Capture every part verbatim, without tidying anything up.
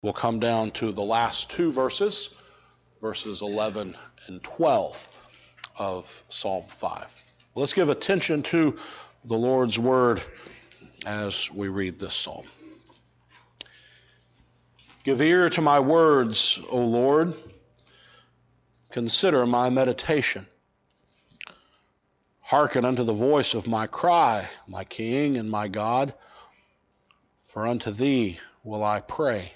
We'll come down to the last two verses, verses eleven and twelve of Psalm five. Let's give attention to the Lord's word as we read this psalm. Give ear to my words, O Lord. Consider my meditation. Hearken unto the voice of my cry, my King and my God, for unto thee will I pray.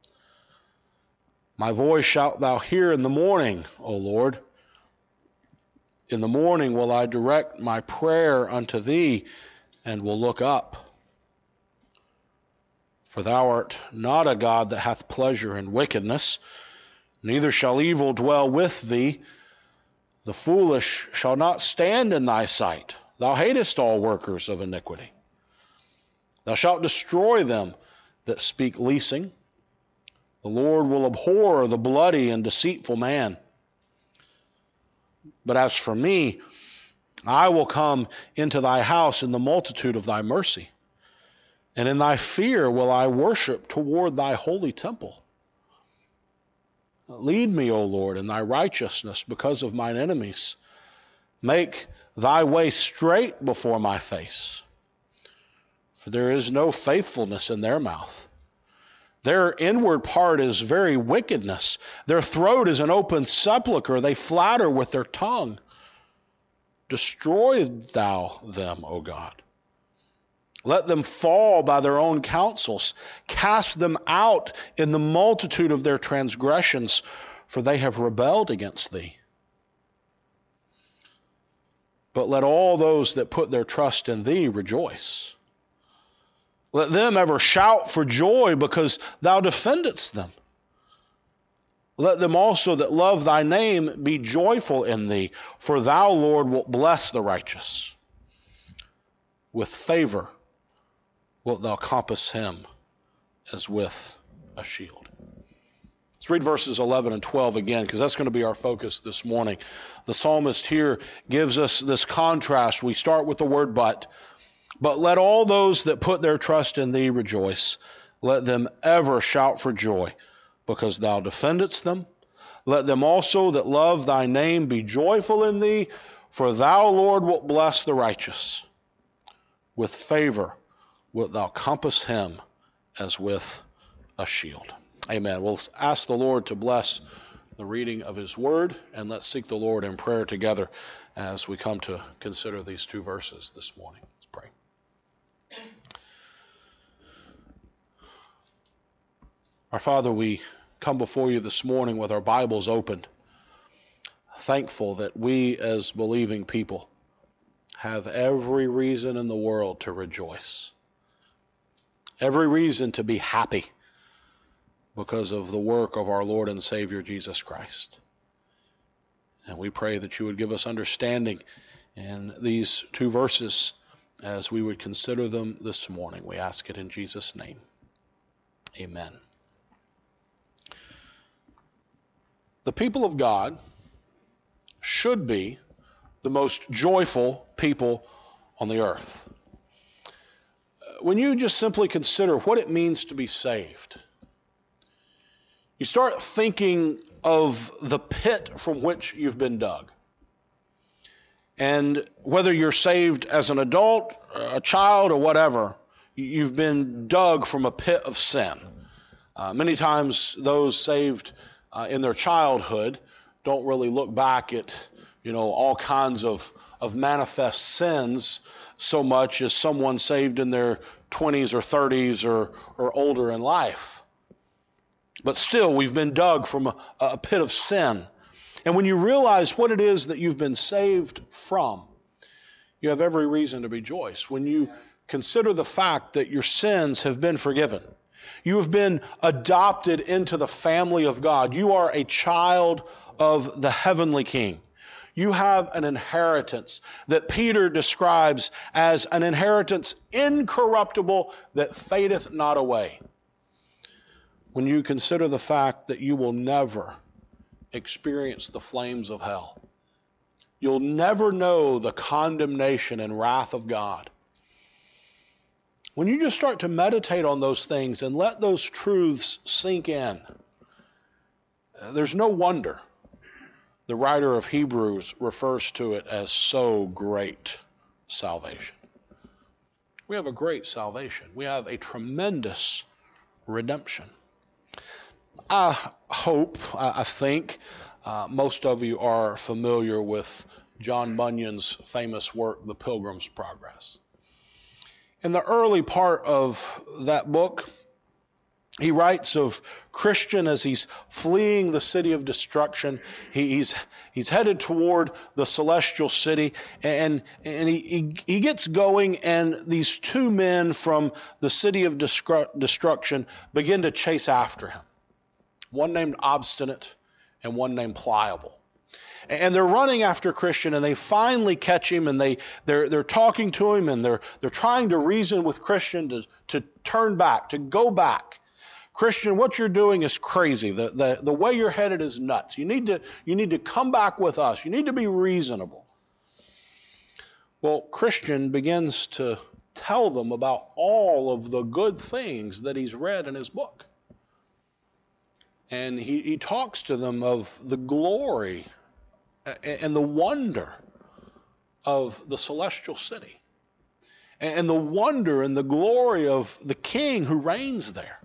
My voice shalt thou hear in the morning, O Lord. In the morning will I direct my prayer unto thee, and will look up. For thou art not a God that hath pleasure in wickedness, neither shall evil dwell with thee. The foolish shall not stand in thy sight. Thou hatest all workers of iniquity. Thou shalt destroy them that speak leasing. The Lord will abhor the bloody and deceitful man. But as for me, I will come into thy house in the multitude of thy mercy, and in thy fear will I worship toward thy holy temple. Lead me, O Lord, in thy righteousness because of mine enemies. Make thy way straight before my face, for there is no faithfulness in their mouth. Their inward part is very wickedness. Their throat is an open sepulchre. They flatter with their tongue. Destroy thou them, O God. Let them fall by their own counsels. Cast them out in the multitude of their transgressions, for they have rebelled against thee. But let all those that put their trust in thee rejoice. Let them ever shout for joy because thou defendest them. Let them also that love thy name be joyful in thee, for thou, Lord, wilt bless the righteous. With favor wilt thou compass him as with a shield. Let's read verses eleven and twelve again, because that's going to be our focus this morning. The psalmist here gives us this contrast. We start with the word but. But let all those that put their trust in thee rejoice. Let them ever shout for joy, because thou defendest them. Let them also that love thy name be joyful in thee, for thou, Lord, wilt bless the righteous. With favor wilt thou compass him as with a shield. Amen. We'll ask the Lord to bless the reading of his word, and let's seek the Lord in prayer together as we come to consider these two verses this morning. Let's pray. Our Father, we come before you this morning with our Bibles opened, thankful that we as believing people have every reason in the world to rejoice, every reason to be happy because of the work of our Lord and Savior Jesus Christ. And we pray that you would give us understanding in these two verses as we would consider them this morning. We ask it in Jesus' name. Amen. The people of God should be the most joyful people on the earth. When you just simply consider what it means to be saved, you start thinking of the pit from which you've been dug. And whether you're saved as an adult, a child, or whatever, you've been dug from a pit of sin. Uh, many times those saved Uh, in their childhood don't really look back at, you know, all kinds of, of manifest sins so much as someone saved in their twenties or thirties or, or older in life. But still, we've been dug from a, a pit of sin. And when you realize what it is that you've been saved from, you have every reason to rejoice. When you consider the fact that your sins have been forgiven, you have been adopted into the family of God. You are a child of the heavenly King. You have an inheritance that Peter describes as an inheritance incorruptible that fadeth not away. When you consider the fact that you will never experience the flames of hell, you'll never know the condemnation and wrath of God. when you just start to meditate on those things and let those truths sink in, there's no wonder the writer of Hebrews refers to it as so great salvation. We have a great salvation. We have a tremendous redemption. I hope, I think, uh, most of you are familiar with John Bunyan's famous work, The Pilgrim's Progress. In the early part of that book, he writes of Christian as he's fleeing the city of destruction. He, he's he's headed toward the celestial city, and and he, he he gets going, and these two men from the city of destruction begin to chase after him. One named Obstinate and one named Pliable. And they're running after Christian, and they finally catch him, and they, they're, they're talking to him, and they're, they're trying to reason with Christian to, to turn back, to go back. Christian, what you're doing is crazy. The, the, the way you're headed is nuts. You need to, you need to come back with us. You need to be reasonable. Well, Christian begins to tell them about all of the good things that he's read in his book. And he, he talks to them of the glory and the wonder of the celestial city, and the wonder and the glory of the King who reigns there.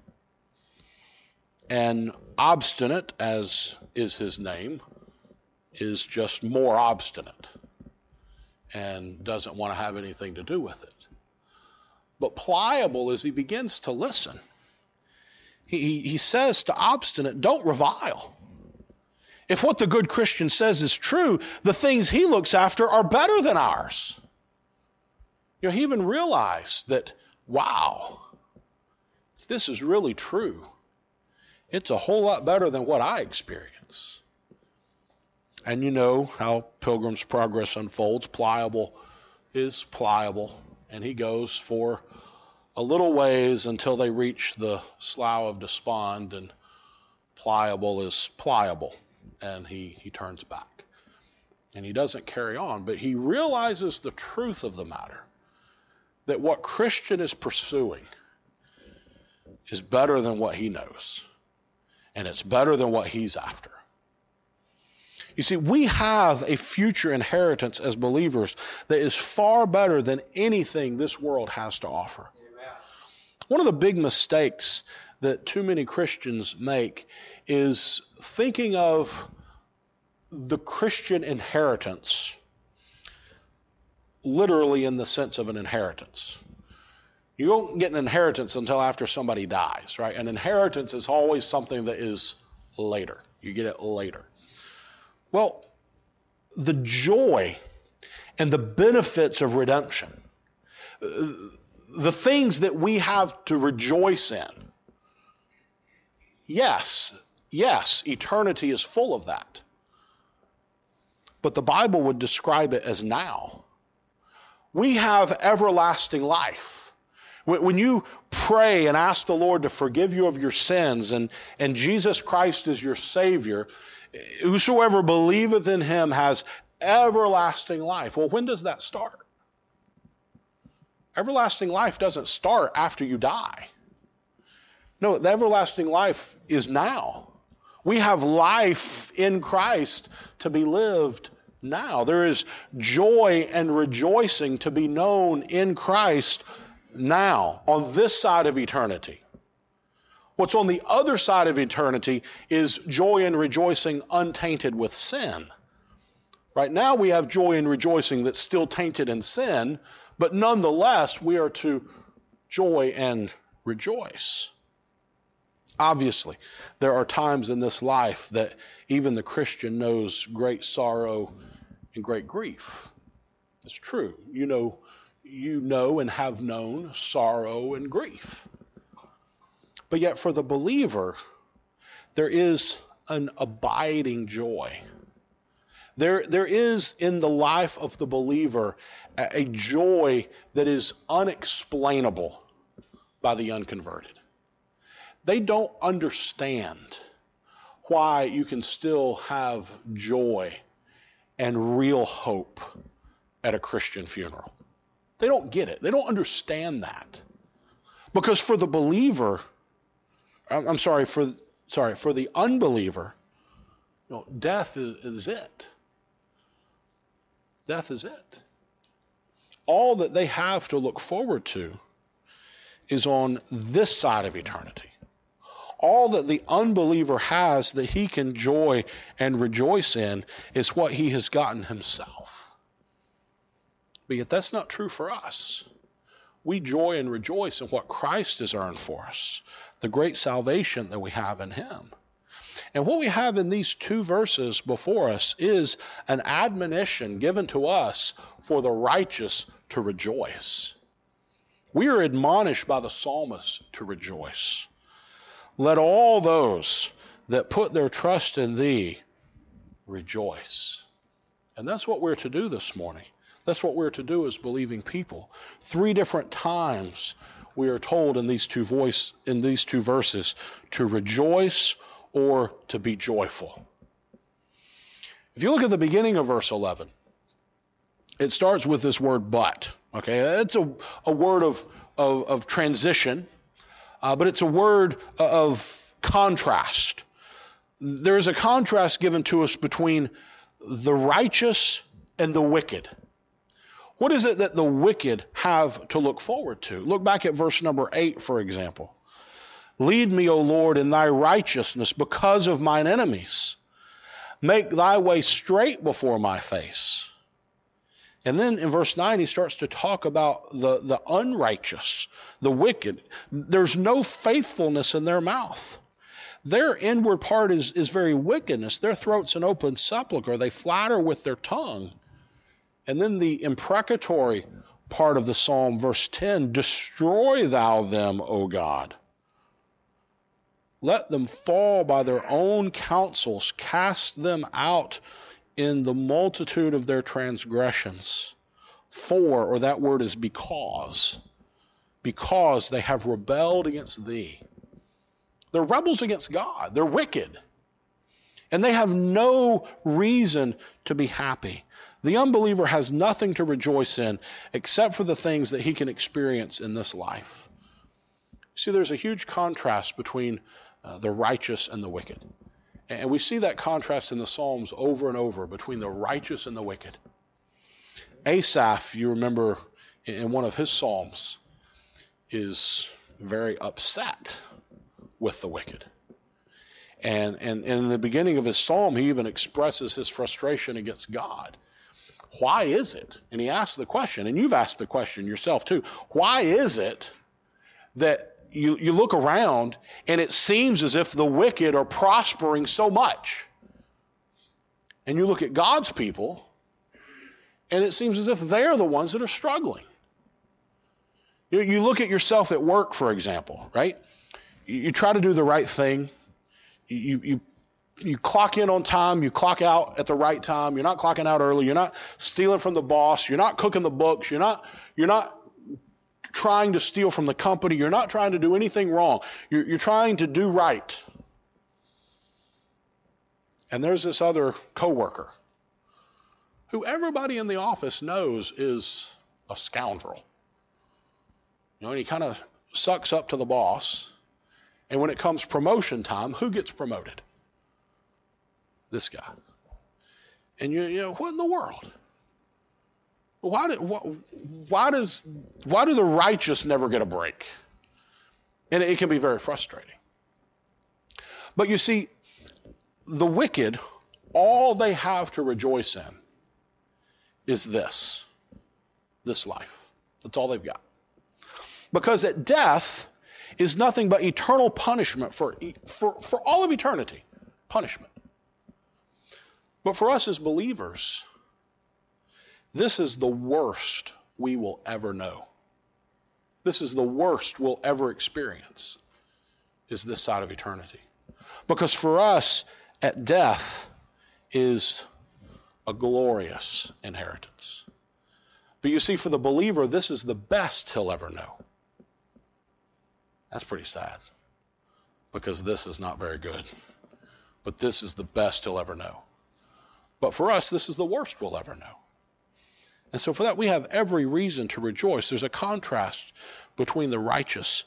And Obstinate, as is his name, is just more obstinate and doesn't want to have anything to do with it. But Pliable, as he begins to listen, he, he says to Obstinate, don't revile. If what the good Christian says is true, the things he looks after are better than ours. You know, he even realized that, wow, if this is really true, it's a whole lot better than what I experience. And you know how Pilgrim's Progress unfolds. Pliable is pliable, and he goes for a little ways until they reach the Slough of Despond, and Pliable is pliable. And he, he turns back. And he doesn't carry on, but he realizes the truth of the matter, that what Christian is pursuing is better than what he knows. And it's better than what he's after. You see, we have a future inheritance as believers that is far better than anything this world has to offer. Amen. One of the big mistakes that too many Christians make is thinking of the Christian inheritance literally in the sense of an inheritance. You don't get an inheritance until after somebody dies, right? An inheritance is always something that is later. You get it later. Well, the joy and the benefits of redemption, the things that we have to rejoice in, yes, yes, eternity is full of that. But the Bible would describe it as now. We have everlasting life. When you pray and ask the Lord to forgive you of your sins, and, and Jesus Christ is your Savior, whosoever believeth in him has everlasting life. Well, when does that start? Everlasting life doesn't start after you die. No, the everlasting life is now. We have life in Christ to be lived now. There is joy and rejoicing to be known in Christ now, on this side of eternity. What's on the other side of eternity is joy and rejoicing untainted with sin. Right now we have joy and rejoicing that's still tainted in sin, but nonetheless we are to joy and rejoice. Obviously, there are times in this life that even the Christian knows great sorrow and great grief. It's true. You know, you know and have known sorrow and grief. But yet for the believer, there is an abiding joy. There, there is in the life of the believer a, a joy that is unexplainable by the unconverted. They don't understand why you can still have joy and real hope at a Christian funeral. They don't get it. They don't understand that. Because for the believer, I'm, I'm sorry, for sorry, for the unbeliever, you know, death is, is it. Death is it. All that they have to look forward to is on this side of eternity. All that the unbeliever has that he can enjoy and rejoice in is what he has gotten himself. But yet that's not true for us. We joy and rejoice in what Christ has earned for us, the great salvation that we have in him. And what we have in these two verses before us is an admonition given to us for the righteous to rejoice. We are admonished by the psalmist to rejoice. Let all those that put their trust in thee rejoice. And that's what we're to do this morning. That's what we're to do as believing people. Three different times we are told in these two voice in these two verses to rejoice or to be joyful. If you look at the beginning of verse eleven, it starts with this word but. Okay, it's a, a word of, of, of transition, uh, but it's a word of contrast. There's a contrast given to us between the righteous and the wicked. What is it that the wicked have to look forward to? Look back at verse number eight, for example. Lead me, O Lord, in thy righteousness because of mine enemies. Make thy way straight before my face. And then in verse nine, he starts to talk about the, the unrighteous, the wicked. There's no faithfulness in their mouth. Their inward part is, is very wickedness. Their throat's an open sepulchre. They flatter with their tongue. And then the imprecatory part of the psalm, verse ten, destroy thou them, O God. Let them fall by their own counsels. Cast them out in the multitude of their transgressions. For, or that word is because. Because they have rebelled against thee. They're rebels against God. They're wicked. And they have no reason to be happy. The unbeliever has nothing to rejoice in except for the things that he can experience in this life. See, there's a huge contrast between uh, the righteous and the wicked. And we see that contrast in the Psalms over and over between the righteous and the wicked. Asaph, you remember in one of his Psalms, is very upset with the wicked. And, and, and in the beginning of his psalm, he even expresses his frustration against God. Why is it? And he asks the question, and you've asked the question yourself too. Why is it that you, you look around and it seems as if the wicked are prospering so much? And you look at God's people and it seems as if they're the ones that are struggling. You, you look at yourself at work, for example, right? You, you try to do the right thing. You, you You clock in on time, you clock out at the right time, you're not clocking out early, you're not stealing from the boss, you're not cooking the books, you're not you're not trying to steal from the company, you're not trying to do anything wrong. You're, you're trying to do right. And there's this other coworker who everybody in the office knows is a scoundrel. You know, and he kind of sucks up to the boss. And when it comes promotion time, who gets promoted? This guy. And you, you know, what in the world? Why, do, why, why does why do the righteous never get a break? And it can be very frustrating. But you see, the wicked, all they have to rejoice in is this, this life. That's all they've got. Because at death is nothing but eternal punishment for, for, for all of eternity. Punishment. But for us as believers, this is the worst we will ever know. This is the worst we'll ever experience, is this side of eternity. Because for us, at death is a glorious inheritance. But you see, for the believer, this is the best he'll ever know. That's pretty sad, because this is not very good. But this is the best he'll ever know. But for us, this is the worst we'll ever know. And so for that, we have every reason to rejoice. There's a contrast between the righteous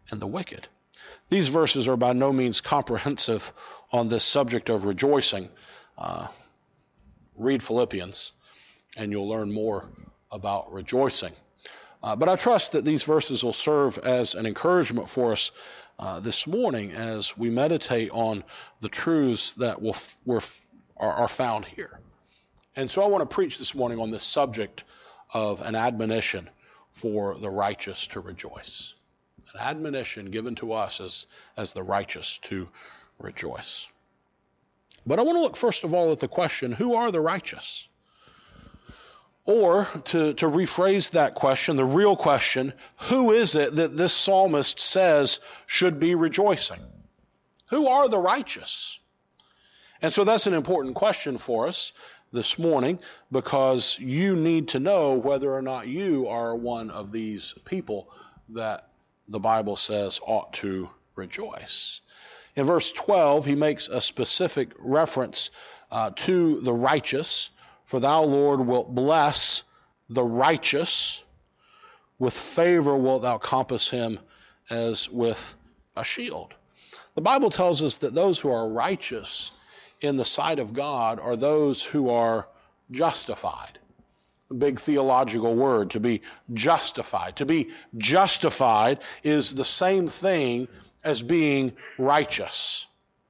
and the wicked. These verses are by no means comprehensive on this subject of rejoicing. Uh, read Philippians, and you'll learn more about rejoicing. Uh, but I trust that these verses will serve as an encouragement for us uh, this morning as we meditate on the truths that will f- were f- are, are found here. And so I want to preach this morning on this subject of an admonition for the righteous to rejoice. An admonition given to us as, as the righteous to rejoice. But I want to look first of all at the question, who are the righteous? Or to, to rephrase that question, the real question, who is it that this psalmist says should be rejoicing? Who are the righteous? And so that's an important question for us this morning, because you need to know whether or not you are one of these people that the Bible says ought to rejoice. In verse twelve, he makes a specific reference uh, to the righteous. For thou, Lord, wilt bless the righteous. With favor wilt thou compass him as with a shield. The Bible tells us that those who are righteous in the sight of God are those who are justified. A big theological word, to be justified. To be justified is the same thing as being righteous.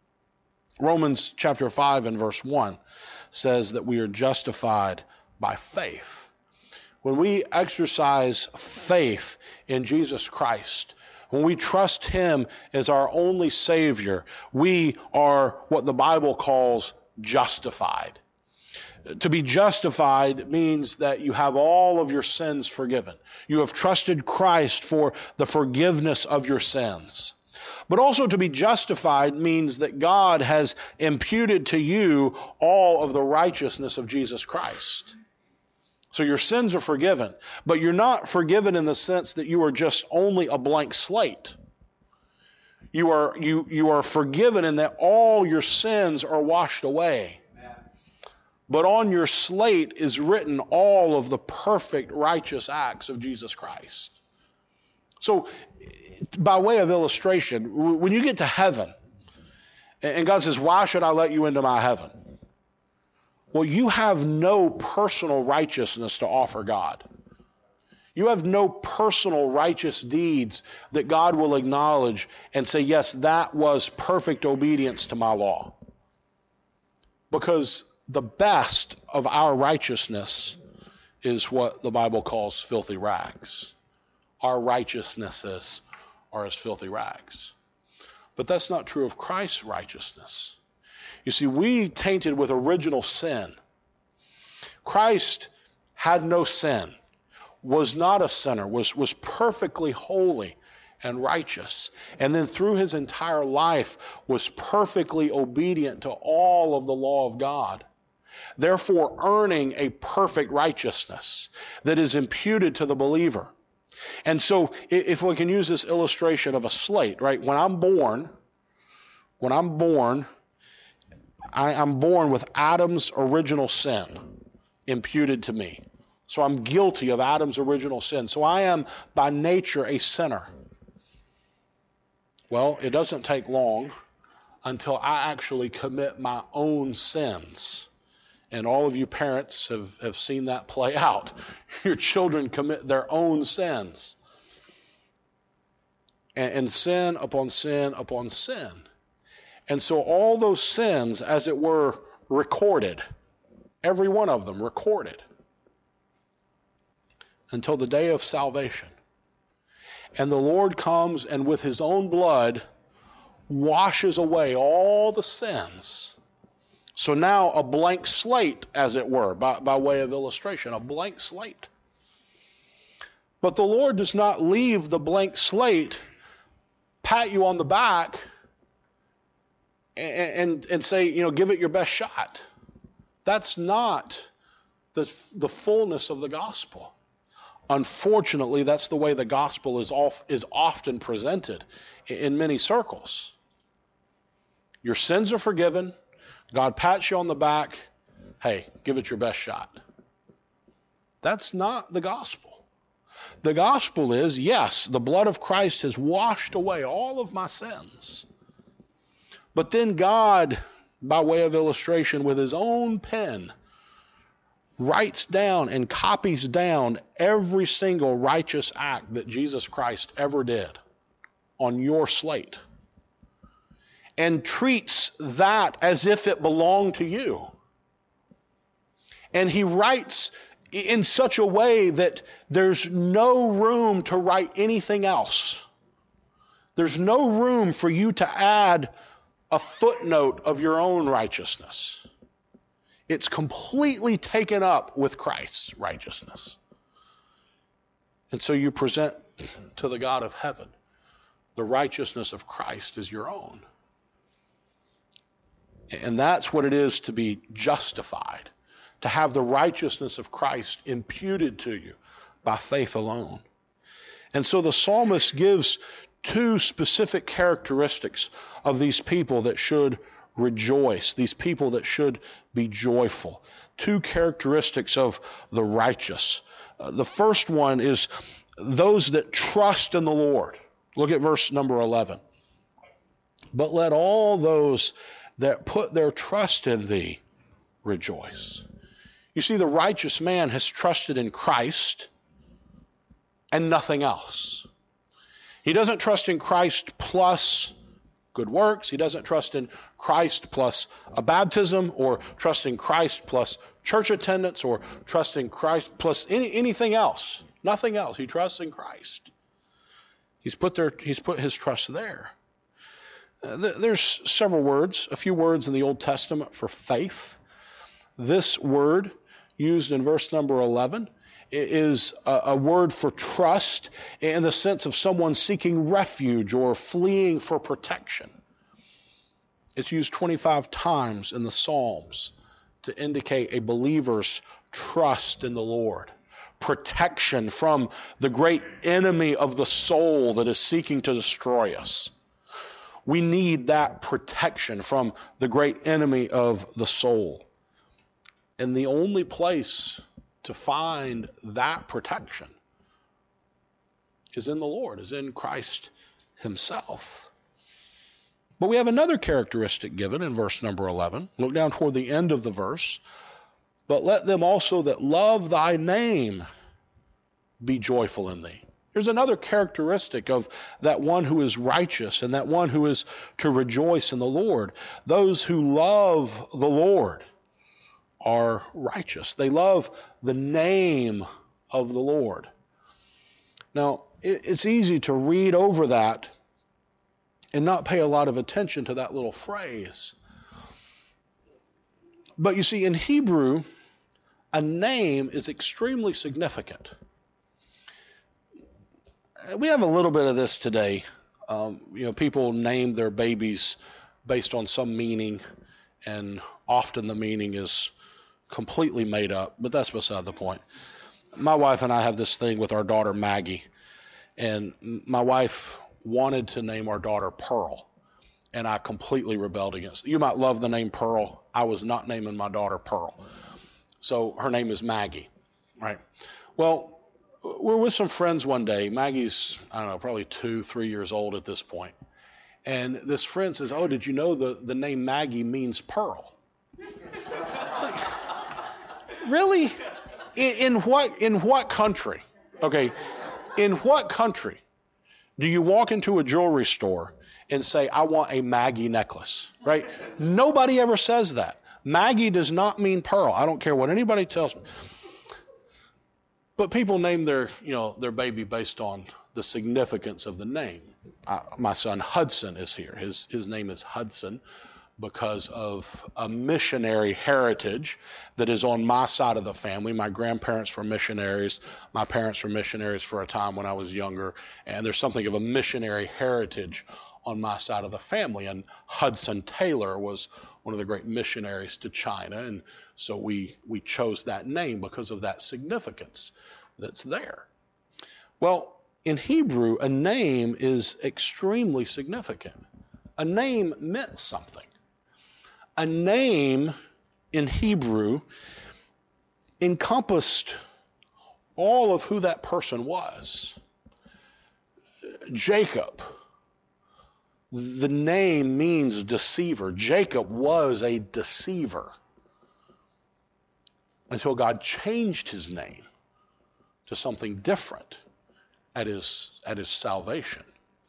Romans chapter five and verse one says that we are justified by faith. When we exercise faith in Jesus Christ, when we trust him as our only Savior, we are what the Bible calls justified. To be justified means that you have all of your sins forgiven. You have trusted Christ for the forgiveness of your sins. But also to be justified means that God has imputed to you all of the righteousness of Jesus Christ. So your sins are forgiven, but you're not forgiven in the sense that you are just only a blank slate. You are, you, you are forgiven in that all your sins are washed away. But on your slate is written all of the perfect righteous acts of Jesus Christ. So, by way of illustration, when you get to heaven, and God says, why should I let you into my heaven? Well, you have no personal righteousness to offer God. You have no personal righteous deeds that God will acknowledge and say, yes, that was perfect obedience to my law. Because the best of our righteousness is what the Bible calls filthy rags. Our righteousnesses are as filthy rags. But that's not true of Christ's righteousness. You see, we tainted with original sin. Christ had no sin, was not a sinner, was, was perfectly holy and righteous, and then through his entire life was perfectly obedient to all of the law of God, therefore earning a perfect righteousness that is imputed to the believer. And so if we can use this illustration of a slate, right? When I'm born, when I'm born, I, I'm born with Adam's original sin imputed to me. So I'm guilty of Adam's original sin. So I am by nature a sinner. Well, it doesn't take long until I actually commit my own sins. And all of you parents have, have seen that play out. Your children commit their own sins. And, and sin upon sin upon sin. And so all those sins, as it were, recorded. Every one of them recorded. Until the day of salvation. And the Lord comes and with his own blood washes away all the sins. So now a blank slate, as it were, by, by way of illustration, a blank slate. But the Lord does not leave the blank slate, pat you on the back, and, and, and say, you know, give it your best shot. That's not the, the fullness of the gospel. Unfortunately, that's the way the gospel is, off, is often presented in many circles. Your sins are forgiven. God pats you on the back. Hey, give it your best shot. That's not the gospel. the gospel is, yes, the blood of Christ has washed away all of my sins. But then God, by way of illustration, with his own pen, writes down and copies down every single righteous act that Jesus Christ ever did on your slate, and treats that as if it belonged to you. And he writes in such a way that there's no room to write anything else. There's no room for you to add a footnote of your own righteousness. It's completely taken up with Christ's righteousness. And so you present to the God of heaven the righteousness of Christ as your own. And that's what it is to be justified, to have the righteousness of Christ imputed to you by faith alone. And so the psalmist gives two specific characteristics of these people that should rejoice, these people that should be joyful. Two characteristics of the righteous. Uh, the first one is those that trust in the Lord. Look at verse number eleven. But let all those that put their trust in thee rejoice. You see, the righteous man has trusted in Christ and nothing else. He doesn't trust in Christ plus good works. He doesn't trust in Christ plus a baptism, or trust in Christ plus church attendance, or trust in Christ plus any, anything else. Nothing else. He trusts in Christ. He's put their, he's put his trust there. Uh, th- there's several words, a few words in the Old Testament for faith. This word used in verse number eleven is a, a word for trust in the sense of someone seeking refuge or fleeing for protection. It's used twenty-five times in the Psalms to indicate a believer's trust in the Lord, protection from the great enemy of the soul that is seeking to destroy us. We need that protection from the great enemy of the soul. And the only place to find that protection is in the Lord, is in Christ himself. But we have another characteristic given in verse number eleven. Look down toward the end of the verse. But let them also that love thy name be joyful in thee. Here's another characteristic of that one who is righteous and that one who is to rejoice in the Lord. Those who love the Lord are righteous. They love the name of the Lord. Now, it's easy to read over that and not pay a lot of attention to that little phrase. But you see, in Hebrew, a name is extremely significant. We have a little bit of this today. Um, you know, people name their babies based on some meaning, and often the meaning is completely made up, but that's beside the point. My wife and I have this thing with our daughter Maggie, and my wife wanted to name our daughter Pearl, and I completely rebelled against it. You might love the name Pearl. I was not naming my daughter Pearl. So her name is Maggie, right? Well, we're with some friends one day. Maggie's, I don't know, probably two, three years old at this point. And this friend says, oh, did you know the, the name Maggie means pearl? Like, really? In, in what in what country? Okay, in what country do you walk into a jewelry store and say, I want a Maggie necklace, right? Nobody ever says that. Maggie does not mean pearl. I don't care what anybody tells me. But people name their, you know, their baby based on the significance of the name. Uh, my son Hudson is here. His his name is Hudson because of a missionary heritage that is on my side of the family. My grandparents were missionaries. My parents were missionaries for a time when I was younger. And there's something of a missionary heritage on my side of the family. And Hudson Taylor was one of the great missionaries to China. And so we, we chose that name because of that significance that's there. Well, in Hebrew, a name is extremely significant. A name meant something. A name in Hebrew encompassed all of who that person was. Jacob, the name means deceiver. Jacob was a deceiver until God changed his name to something different at his, at his salvation.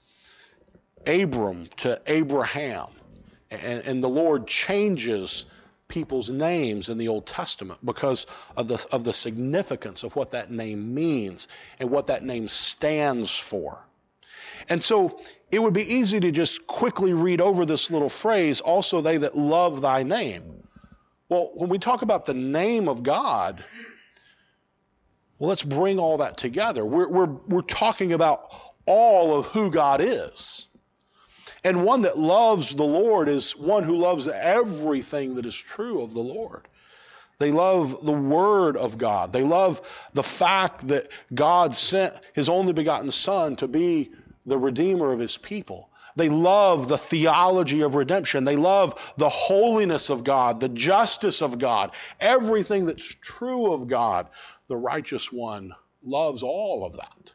Abram to Abraham. And, and the Lord changes people's names in the Old Testament because of the, of the significance of what that name means and what that name stands for. And so it would be easy to just quickly read over this little phrase, also they that love thy name. Well, when we talk about the name of God, well, let's bring all that together. We're, we're, we're talking about all of who God is. And one that loves the Lord is one who loves everything that is true of the Lord. They love the Word of God. They love the fact that God sent His only begotten Son to be the Redeemer of His people. They love the theology of redemption. They love the holiness of God, the justice of God, everything that's true of God. The righteous one loves all of that.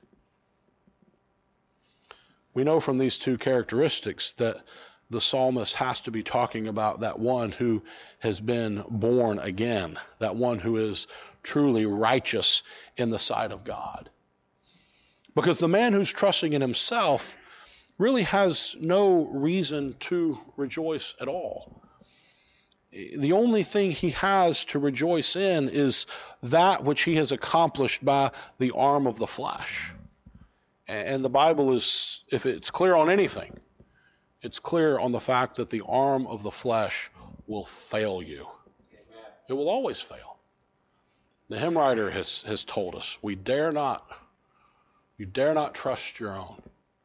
We know from these two characteristics that the psalmist has to be talking about that one who has been born again, that one who is truly righteous in the sight of God. Because the man who's trusting in himself really has no reason to rejoice at all. The only thing he has to rejoice in is that which he has accomplished by the arm of the flesh. And the Bible is, if it's clear on anything, it's clear on the fact that the arm of the flesh will fail you. It will always fail. The hymn writer has, has told us, we dare not, you dare not trust your own.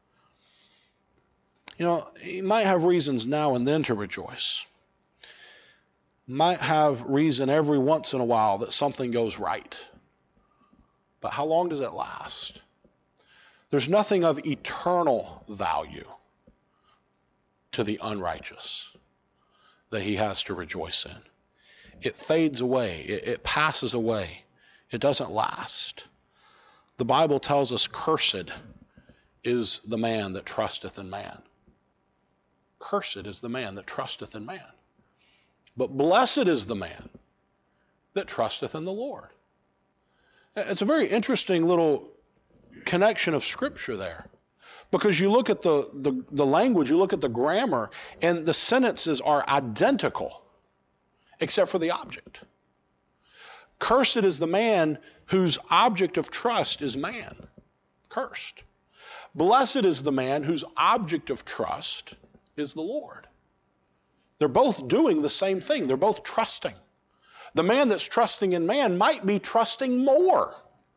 You know, you might have reasons now and then to rejoice. Might have reason every once in a while that something goes right. But how long does it last? There's nothing of eternal value to the unrighteous that he has to rejoice in. It fades away. It, it passes away. It doesn't last. The Bible tells us, cursed is the man that trusteth in man. Cursed is the man that trusteth in man. But blessed is the man that trusteth in the Lord. It's a very interesting little connection of Scripture there. Because you look at the, the, the language, you look at the grammar, and the sentences are identical, except for the object. Cursed is the man whose object of trust is man. Cursed. Blessed is the man whose object of trust is the Lord. They're both doing the same thing. They're both trusting. The man that's trusting in man might be trusting more.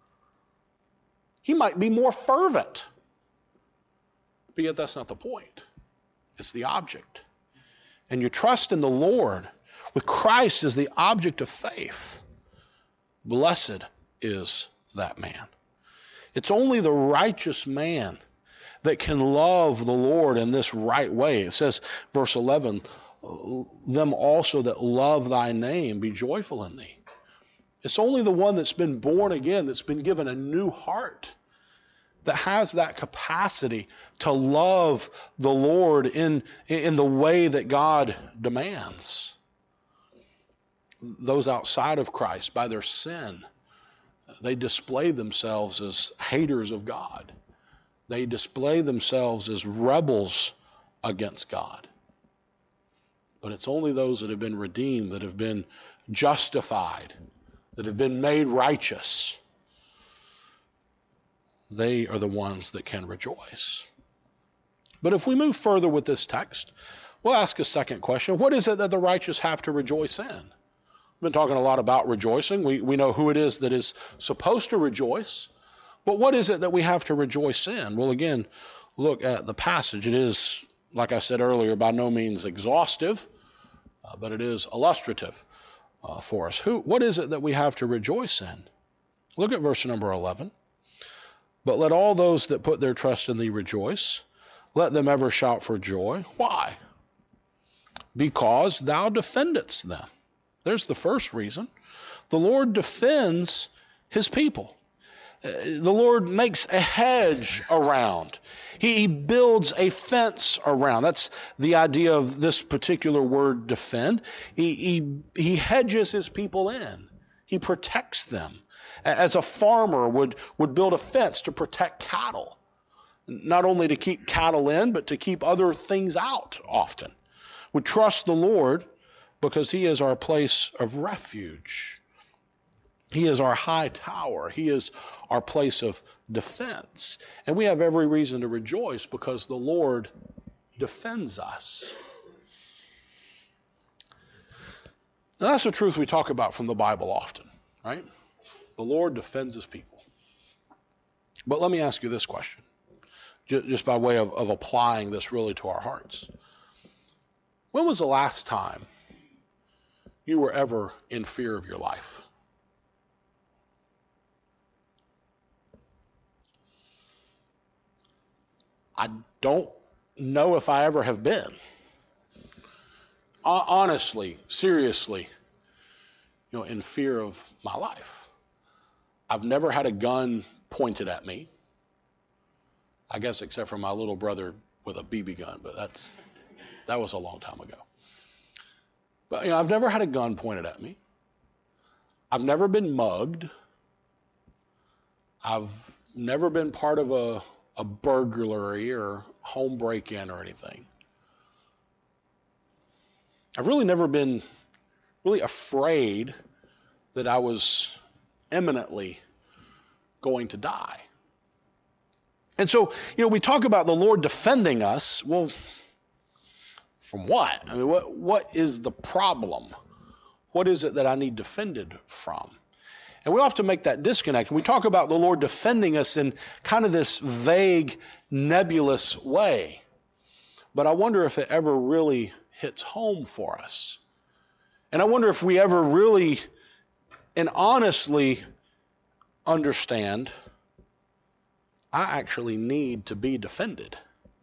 He might be more fervent. But yet that's not the point. It's the object. And you trust in the Lord with Christ as the object of faith. Blessed is that man. It's only the righteous man that can love the Lord in this right way. It says, verse eleven, them also that love thy name be joyful in thee. It's only the one that's been born again, that's been given a new heart, that has that capacity to love the Lord in, in the way that God demands. Those outside of Christ, by their sin, they display themselves as haters of God. They display themselves as rebels against God. But it's only those that have been redeemed, that have been justified, that have been made righteous. They are the ones that can rejoice. But if we move further with this text, we'll ask a second question. What is it that the righteous have to rejoice in? We've been talking a lot about rejoicing. We, we know who it is that is supposed to rejoice. But what is it that we have to rejoice in? Well, again, look at the passage. It is, like I said earlier, by no means exhaustive, uh, but it is illustrative uh, for us. Who? What is it that we have to rejoice in? Look at verse number eleven. But let all those that put their trust in thee rejoice. Let them ever shout for joy. Why? Because thou defendest them. There's the first reason. The Lord defends his people. The Lord makes a hedge around. He, he builds a fence around. That's the idea of this particular word, defend. He, he, he hedges his people in. He protects them. As a farmer would, would build a fence to protect cattle. Not only to keep cattle in, but to keep other things out often. We trust the Lord because he is our place of refuge. He is our high tower. He is our place of defense. And we have every reason to rejoice because the Lord defends us. Now, that's the truth we talk about from the Bible often, right? The Lord defends his people. But let me ask you this question, just by way of, of applying this really to our hearts. When was the last time you were ever in fear of your life? I don't know if I ever have been. Honestly, seriously, you know, in fear of my life. I've never had a gun pointed at me. I guess except for my little brother with a B B gun, but that's that was a long time ago. But you know, I've never had a gun pointed at me. I've never been mugged. I've never been part of a a burglary or home break-in or anything. I've really never been really afraid that I was imminently going to die. And so, you know, we talk about the Lord defending us. Well, from what? I mean, what what is the problem? What is it that I need defended from? And we often make that disconnect. And we talk about the Lord defending us in kind of this vague, nebulous way. But I wonder if it ever really hits home for us. And I wonder if we ever really and honestly understand, I actually need to be defended.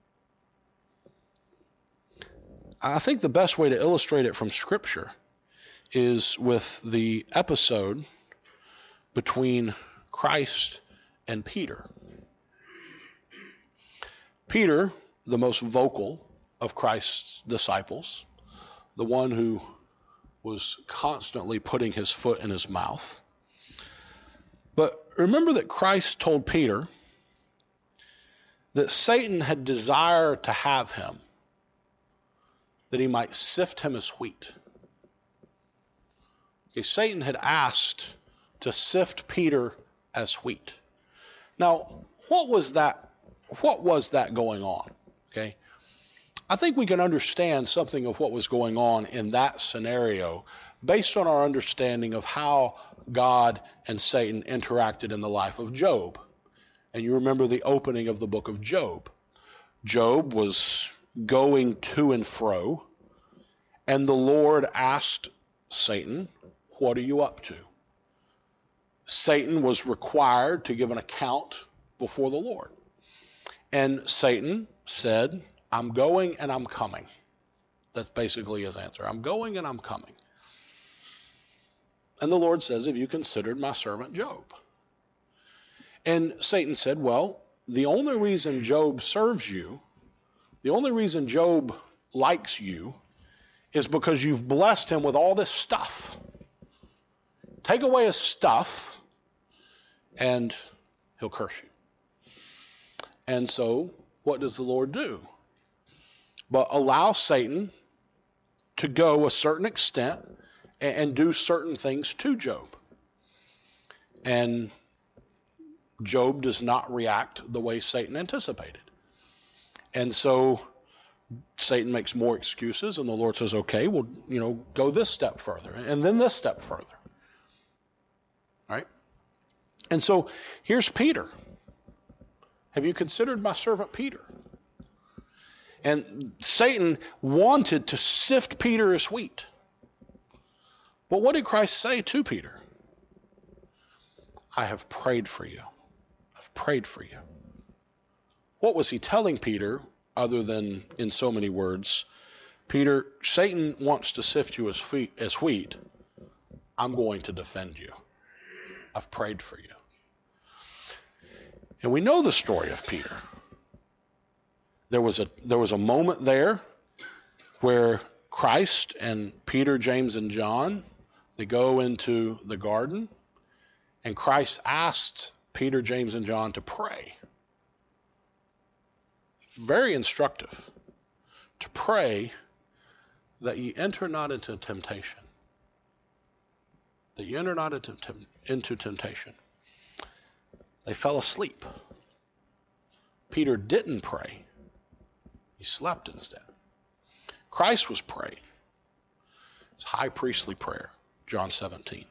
I think the best way to illustrate it from Scripture is with the episode between Christ and Peter. Peter, the most vocal of Christ's disciples, the one who was constantly putting his foot in his mouth. But remember that Christ told Peter that Satan had desired to have him, that he might sift him as wheat. Okay, Satan had asked to sift Peter as wheat. Now, what was that? What was that going on? Okay, I think we can understand something of what was going on in that scenario based on our understanding of how God and Satan interacted in the life of Job. And you remember the opening of the book of Job. Job was going to and fro, and the Lord asked Satan, "What are you up to?" Satan was required to give an account before the Lord. And Satan said, "I'm going and I'm coming." That's basically his answer. I'm going and I'm coming. And the Lord says, "Have you considered my servant Job?" And Satan said, "Well, the only reason Job serves you, the only reason Job likes you, is because you've blessed him with all this stuff. Take away his stuff, and he'll curse you." And so, what does the Lord do? But allow Satan to go a certain extent and, and do certain things to Job. And Job does not react the way Satan anticipated. And so Satan makes more excuses, and the Lord says, "Okay, well, you know, go this step further, and then this step further." Right? And so here's Peter. "Have you considered my servant Peter?" And Satan wanted to sift Peter as wheat. But what did Christ say to Peter? "I have prayed for you. I've prayed for you." What was he telling Peter other than in so many words? "Peter, Satan wants to sift you as wheat. As wheat. I'm going to defend you. I've prayed for you." And we know the story of Peter. There was a there was a moment there where Christ and Peter, James, and John, they go into the garden, and Christ asked Peter, James, and John to pray. Very instructive. To pray that ye enter not into temptation. That ye enter not into, into temptation. They fell asleep. Peter didn't pray. He slept instead. Christ was praying. It's high priestly prayer, John seventeen.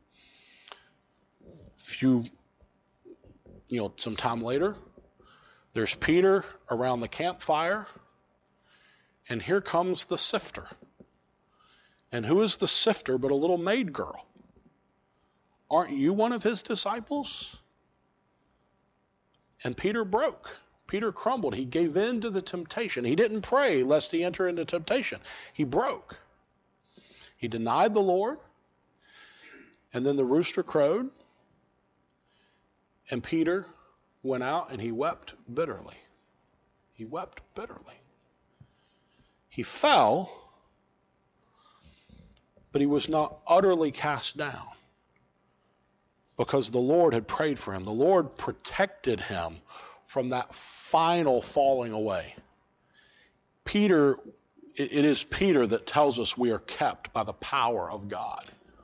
A few, you know, some time later, there's Peter around the campfire, and here comes the sifter. And who is the sifter but a little maid girl? Aren't you one of his disciples? And Peter broke. Peter crumbled. He gave in to the temptation. He didn't pray lest he enter into temptation. He broke. He denied the Lord. And then the rooster crowed. And Peter went out and he wept bitterly. He wept bitterly. He fell, but he was not utterly cast down because the Lord had prayed for him. The Lord protected him from that final falling away. Peter, it is Peter that tells us we are kept by the power of God.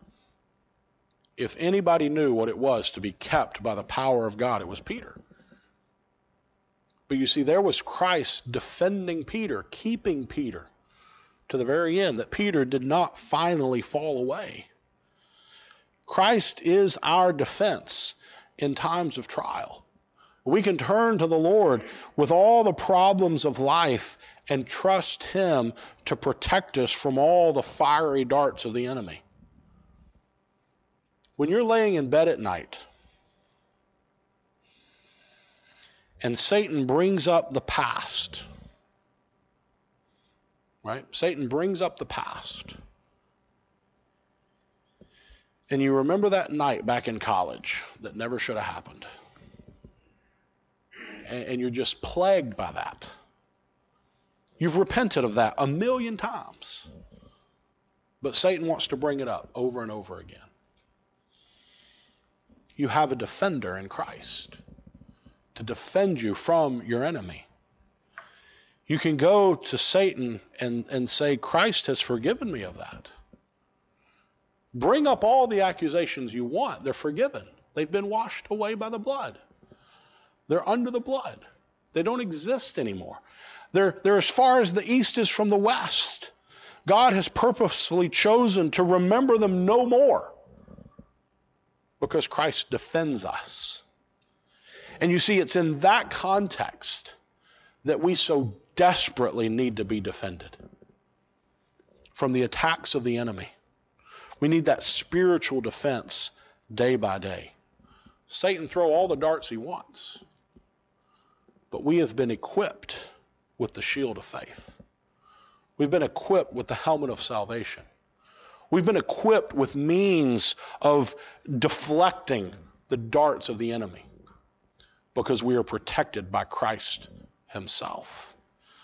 If anybody knew what it was to be kept by the power of God, it was Peter. But you see, there was Christ defending Peter, keeping Peter to the very end, that Peter did not finally fall away. Christ is our defense in times of trial. We can turn to the Lord with all the problems of life and trust Him to protect us from all the fiery darts of the enemy. When you're laying in bed at night and Satan brings up the past, right? Satan brings up the past. And you remember that night back in college that never should have happened. And you're just plagued by that. You've repented of that a million times. But Satan wants to bring it up over and over again. You have a defender in Christ to defend you from your enemy. You can go to Satan and, and say, Christ has forgiven me of that. Bring up all the accusations you want. They're forgiven. They've been washed away by the blood. They're under the blood. They don't exist anymore. They're, they're as far as the east is from the west. God has purposefully chosen to remember them no more because Christ defends us. And you see, it's in that context that we so desperately need to be defended from the attacks of the enemy. We need that spiritual defense day by day. Satan throw all the darts he wants, but we have been equipped with the shield of faith. We've been equipped with the helmet of salvation. We've been equipped with means of deflecting the darts of the enemy because we are protected by Christ Himself.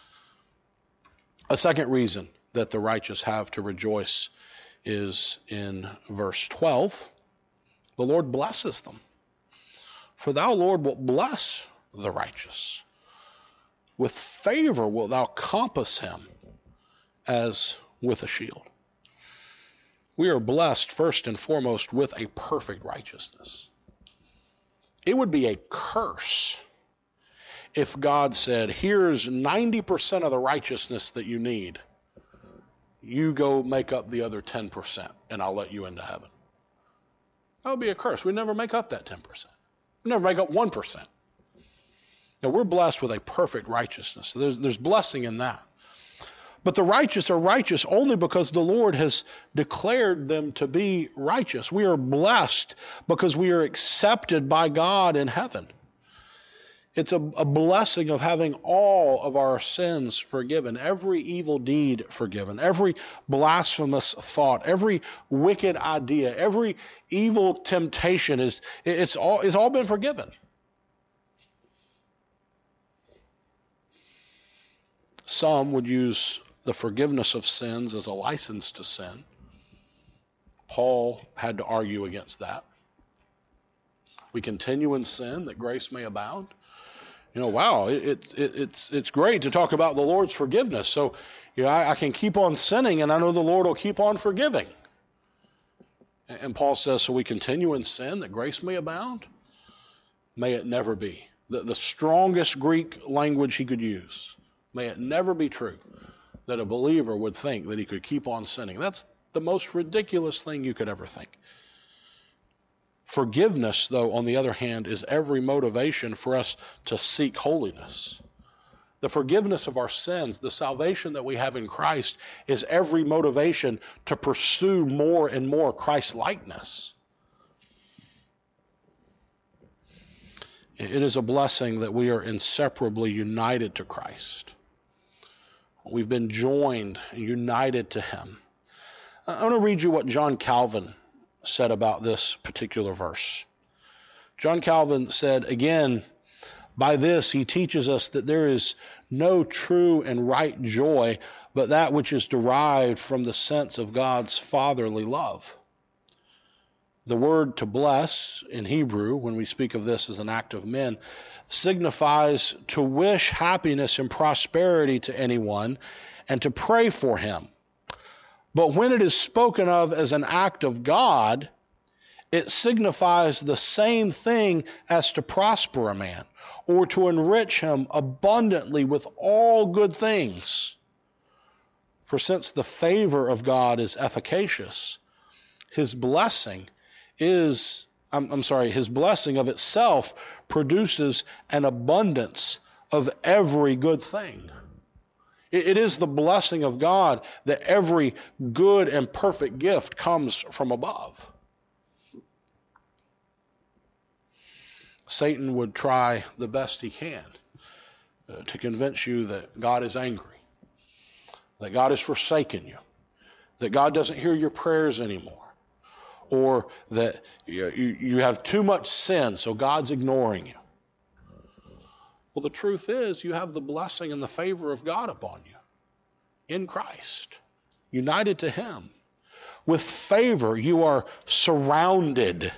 A second reason that the righteous have to rejoice is in verse twelve. The Lord blesses them. For thou, Lord, wilt bless the righteous. With favor wilt thou compass him as with a shield. We are blessed first and foremost with a perfect righteousness. It would be a curse if God said, here's ninety percent of the righteousness that you need. You go make up the other ten percent and I'll let you into heaven. That would be a curse. We never make up that ten percent. We never make up one percent. Now, we're blessed with a perfect righteousness. So there's, there's blessing in that. But the righteous are righteous only because the Lord has declared them to be righteous. We are blessed because we are accepted by God in heaven. It's a, a blessing of having all of our sins forgiven, every evil deed forgiven, every blasphemous thought, every wicked idea, every evil temptation is it's all it's all been forgiven. Some would use the forgiveness of sins as a license to sin. Paul had to argue against that. We continue in sin that grace may abound. You know, wow, it, it, it's it's great to talk about the Lord's forgiveness. So, you know, I, I can keep on sinning, and I know the Lord will keep on forgiving. And, and Paul says, so we continue in sin that grace may abound? May it never be. The, the strongest Greek language he could use. May it never be true that a believer would think that he could keep on sinning. That's the most ridiculous thing you could ever think. Forgiveness, though, on the other hand, is every motivation for us to seek holiness. The forgiveness of our sins, the salvation that we have in Christ, is every motivation to pursue more and more Christ-likeness. It is a blessing that we are inseparably united to Christ. We've been joined and united to Him. I want to read you what John Calvin said about this particular verse. John Calvin said, again, by this he teaches us that there is no true and right joy, but that which is derived from the sense of God's fatherly love. The word to bless in Hebrew, when we speak of this as an act of men, signifies to wish happiness and prosperity to anyone and to pray for him. But when it is spoken of as an act of God, it signifies the same thing as to prosper a man or to enrich him abundantly with all good things. For since the favor of God is efficacious, His blessing is, I'm, I'm sorry, His blessing of itself produces an abundance of every good thing. It is the blessing of God that every good and perfect gift comes from above. Satan would try the best he can uh, to convince you that God is angry, that God has forsaken you, that God doesn't hear your prayers anymore, or that you, you have too much sin, so God's ignoring you. Well, the truth is, you have the blessing and the favor of God upon you in Christ, united to Him. With favor, you are surrounded.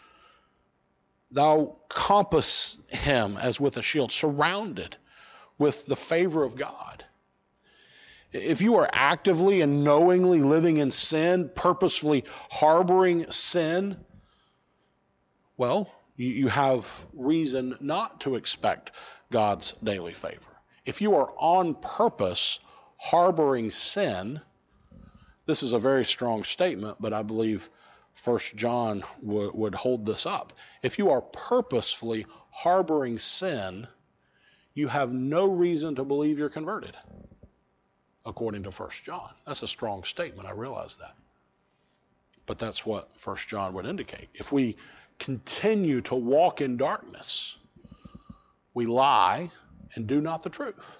Thou compass Him as with a shield, surrounded with the favor of God. If you are actively and knowingly living in sin, purposefully harboring sin, well, you, you have reason not to expect God's daily favor. If you are on purpose harboring sin, this is a very strong statement, but I believe First John w- would hold this up. If you are purposefully harboring sin, you have no reason to believe you're converted, according to First John. That's a strong statement, I realize that. But that's what First John would indicate. If we continue to walk in darkness, we lie and do not the truth.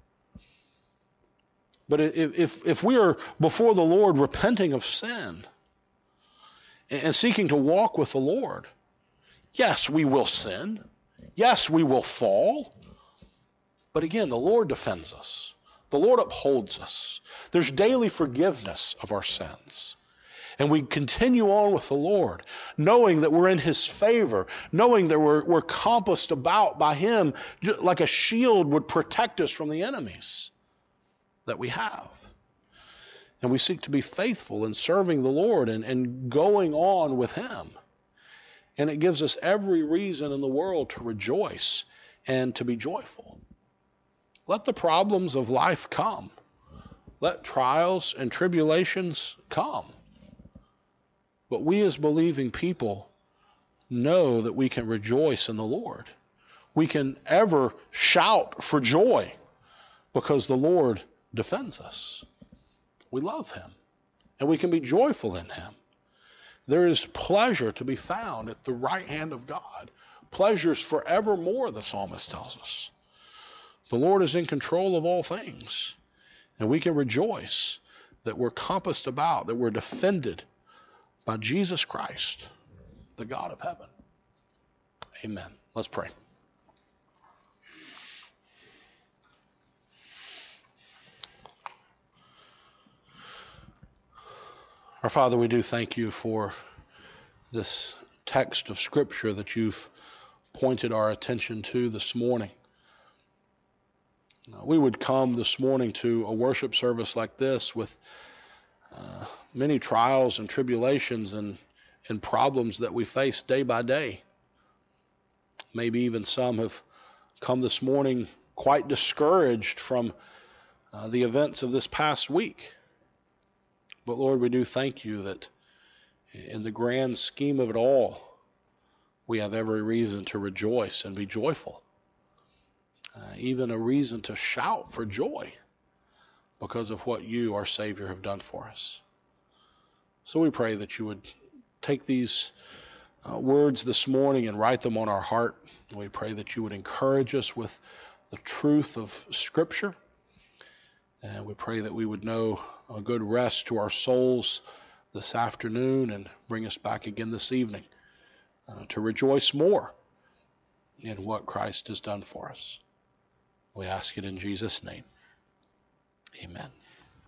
But if, if, if we are before the Lord repenting of sin and seeking to walk with the Lord, yes, we will sin. Yes, we will fall. But again, the Lord defends us. The Lord upholds us. There's daily forgiveness of our sins. And we continue on with the Lord, knowing that we're in His favor, knowing that we're, we're compassed about by Him like a shield would protect us from the enemies that we have. And we seek to be faithful in serving the Lord and, and going on with Him. And it gives us every reason in the world to rejoice and to be joyful. Let the problems of life come. Let trials and tribulations come. But we as believing people know that we can rejoice in the Lord. We can ever shout for joy because the Lord defends us. We love Him, and we can be joyful in Him. There is pleasure to be found at the right hand of God. Pleasures forevermore, the psalmist tells us. The Lord is in control of all things, and we can rejoice that we're compassed about, that we're defended by Jesus Christ, the God of heaven. Amen. Let's pray. Our Father, we do thank you for this text of Scripture that you've pointed our attention to this morning. We would come this morning to a worship service like this with uh, many trials and tribulations and, and problems that we face day by day. Maybe even some have come this morning quite discouraged from uh, the events of this past week. But Lord, we do thank you that in the grand scheme of it all, we have every reason to rejoice and be joyful. Uh, even a reason to shout for joy because of what you, our Savior, have done for us. So we pray that you would take these uh, words this morning and write them on our heart. We pray that you would encourage us with the truth of Scripture. And we pray that we would know a good rest to our souls this afternoon and bring us back again this evening uh, to rejoice more in what Christ has done for us. We ask it in Jesus' name. Amen.